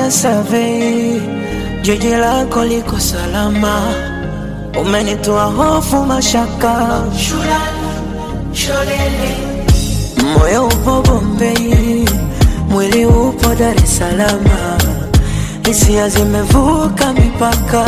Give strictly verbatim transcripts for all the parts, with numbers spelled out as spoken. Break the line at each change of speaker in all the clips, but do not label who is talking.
Nimefanya survey, jiji lako liko salama. Umenitoa hofu mashaka. Moyo upo Bombay, mwili upo Dar es Salaam. Hisia zimevuka mipaka.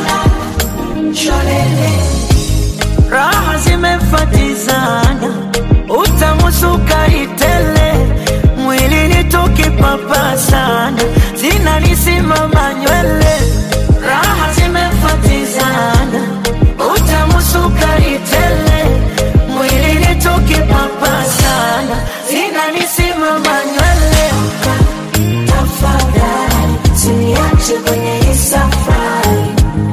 Raha zimefatizana, utamu sukari tele. Mwili nitoki papa sana, zinanisimama nywele. Raha zimefatizana, utamu sukari tele. Mwili nitoki papa sana, zinanisimama nywele. Tafadhali usiniache kwenye hii safari.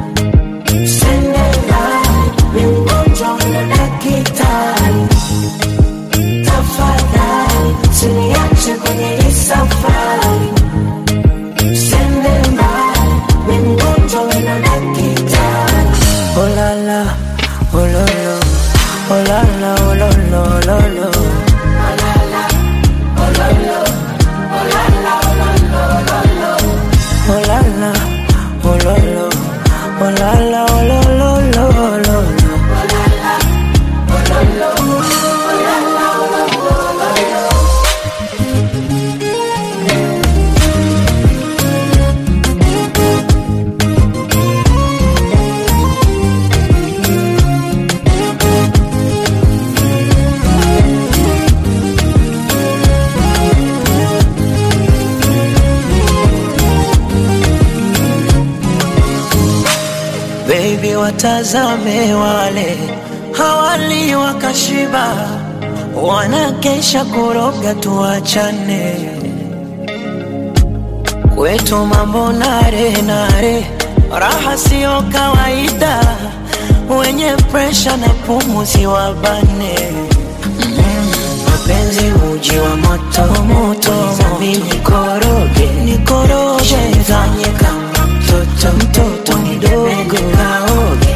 Usiniache kwenye hii safari. Sende mbali, mimi mgonjwa na daktari. Oh la la, oh lo lo, oh la la, oh lo lo, lo lo. Oh la la, oh lo lo, oh la la, oh lo lo, lo lo. Oh la la, oh lo lo, oh la la, oh lo lo, lo lo. Oh la la, oh lo lo, oh la la, oh lo lo, lo lo. Baby, watazame wale hawali wakashiba, wanakesha kuroga tuachane. Kwetu mambo nare nare, raha sio kawaida. Wenye pressure na pumuzi wabane. Mapenzi uji wa moto moto, mimi nikoroge nikoroge, nifanye kama mtoto mtoto mdogo kaoge.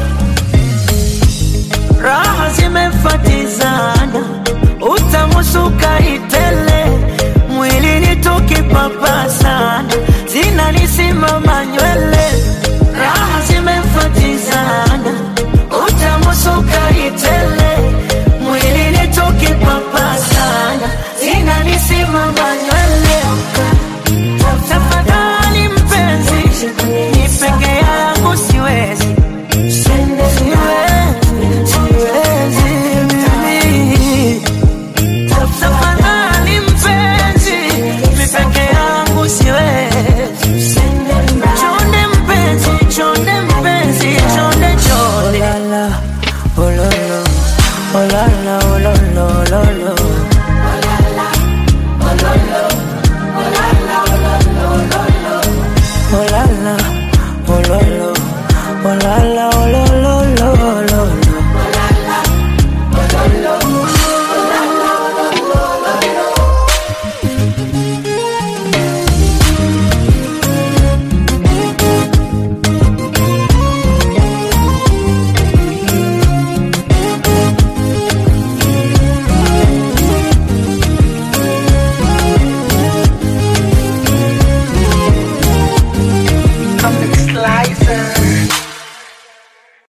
Raha zimefatizana, utamu sukari tele. Mwili nitoki papa sana, zinanisimama nywele. Raha zimefatizana, utamu sukari tele. Mwili nitoki papa sana, zinanisimama nywele. Tafadhali mpenzi, ni peke yangu siwezi. Siwezi, siwezi mimi. Tafadhali mpenzi, ni peke yangu siwezi. Chonde mpenzi, chonde mpenzi, chonde chonde. Oh la la, oh lo lo, oh la la, oh lo lo, lo lo. Oh la la, oh lo lo, oh la la, oh lo lo, lo lo. Oh la la, oh lo lo, oh la la.